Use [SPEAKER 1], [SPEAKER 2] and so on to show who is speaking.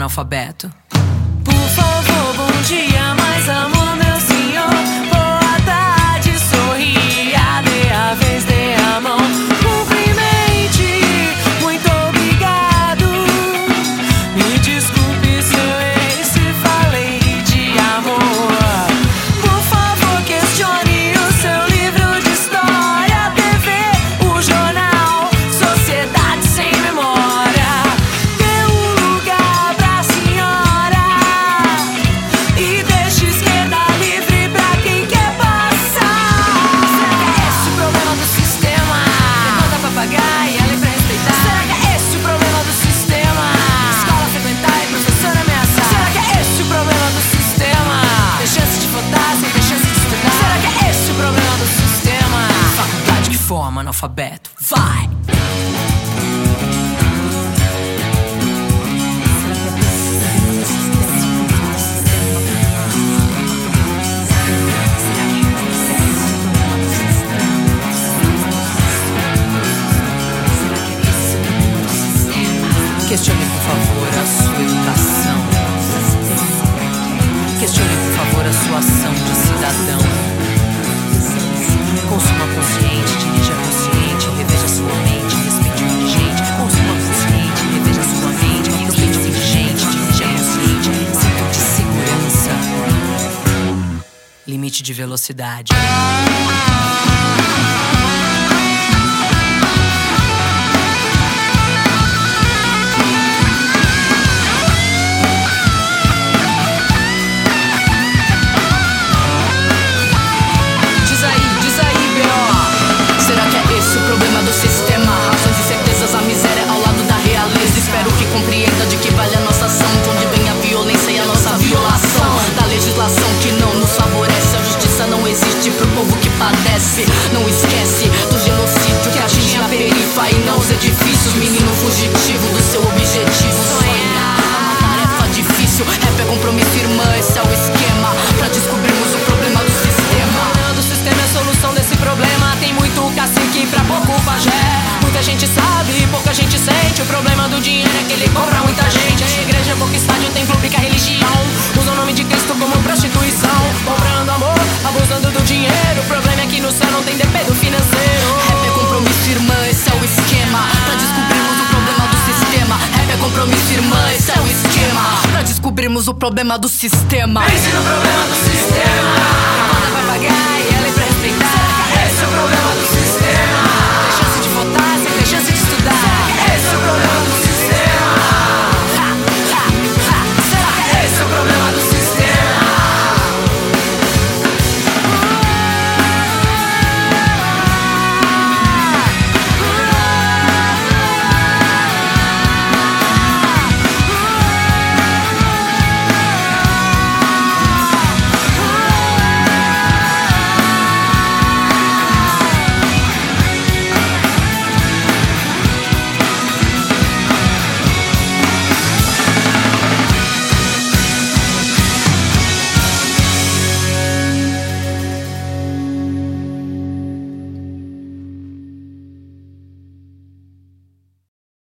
[SPEAKER 1] analfabeto.
[SPEAKER 2] Por favor, bom dia, mais amor, meu senhor. Boa tarde, sorria, dê a vez, dê a mão. Cumprimente, muito obrigado. Me desculpe se eu errei, se falei de amor. Por favor, questione o seu livro de história, TV, o jornal, sociedade sem memória. Dê um lugar pra senhora e deixe esquerda livre pra quem quer passar. Será que é esse o problema do sistema? Demanda pra pagar e a lei pra respeitar. Será que é esse o problema do sistema? Escola frequentar e professor ameaçar. Será que é esse o problema do sistema? Ter chance de votar sem ter chance de estudar. Será que é esse o problema do sistema?
[SPEAKER 1] Faculdade que forma analfabeto. Vai! Questione, por favor, a sua educação. Questione, por favor, a sua ação de cidadão. Consuma consciente, dirija consciente, reveja sua mente, respeite o indigente. Consuma consciente, reveja sua mente, respeite o indigente, dirija consciente. Cinto de segurança, limite de velocidade.
[SPEAKER 3] Compreenda de que vale a nossa ação, de onde vem a violência e a nossa violação da legislação que não nos favorece. A justiça não existe pro povo que padece. Não esquece do genocídio que atinge a perifa e não os edifícios. Menino fugitivo do seu objetivo, sonhar é uma tarefa difícil. Rap é compromisso, irmã, esse é o esquema pra descobrirmos o problema do sistema.
[SPEAKER 2] O problema do sistema é a solução desse problema. Tem muito cacique pra pouco pajé. Muita gente sabe, pouca gente sente. O problema do dinheiro é que ele compra muita gente. A igreja pouco estádio, o templo pica a religião. Usa o nome de Cristo como prostituição. Comprando amor, abusando do dinheiro. O problema é que no céu não tem dependo financeiro.
[SPEAKER 3] Rap é compromisso, irmã, esse é o esquema pra descobrirmos o problema do sistema. Rap é compromisso, irmã, esse é o esquema pra descobrirmos o problema do sistema.
[SPEAKER 2] Pense no problema do sistema. Quem manda vai pagar.